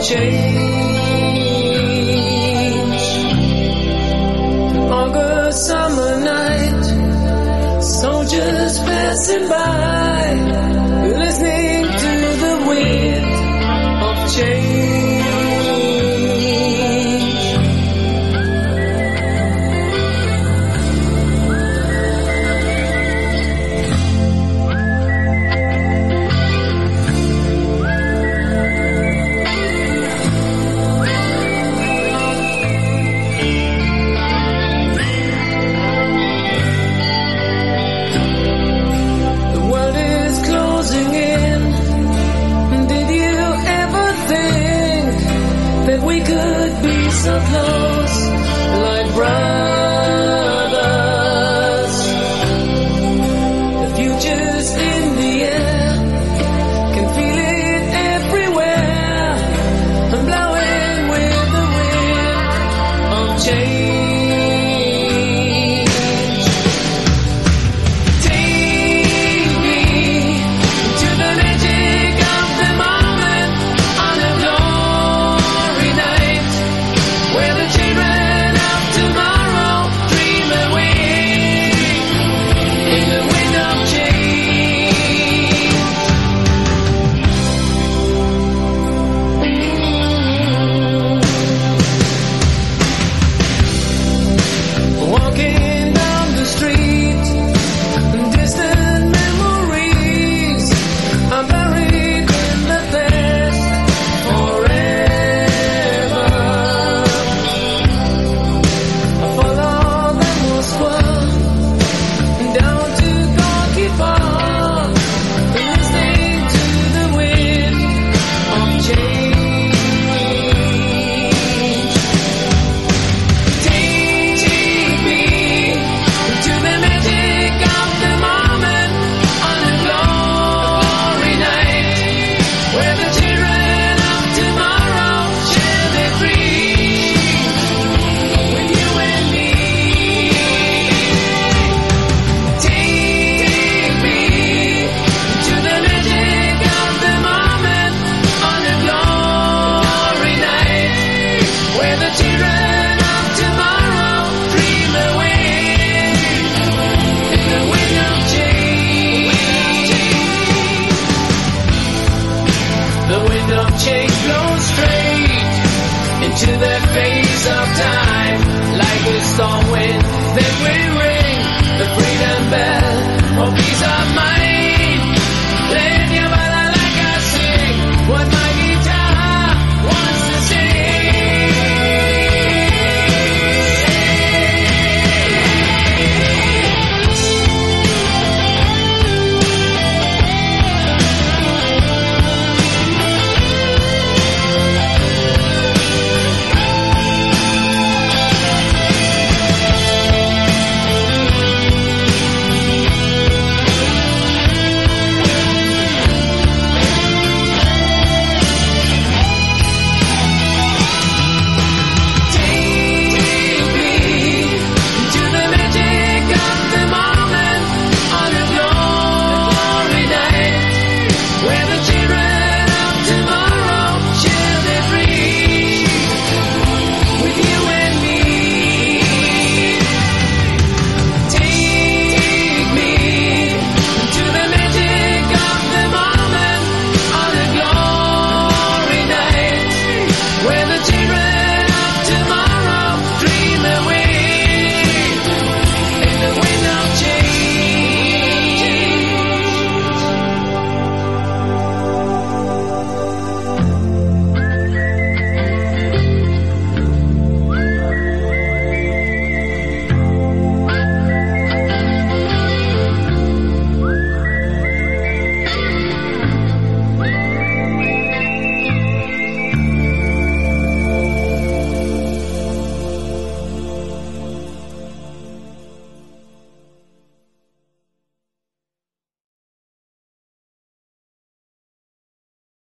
August summer night, soldiers passing by, listening to the wind of change. So close, like brothers. The future's in the air, can feel it everywhere. I'm blowing with the wind of change. Take me to the magic of the moment on a glory night, where the children of tomorrow dream away in the wind of change. Walking down the street, distant memories are buried in the past forever. Follow the Moscow down to Gorky Park, listening to the wind of change. Take me to the magic of the moment on a glory night, where the children of tomorrow share their dreams with you and me. Take me to the magic of the moment on a glory night, where the children of tomorrow dream away in the wind of change. The wind of change blows straight into the face of time, like a storm wind that will ring the freedom bell of peace of mind.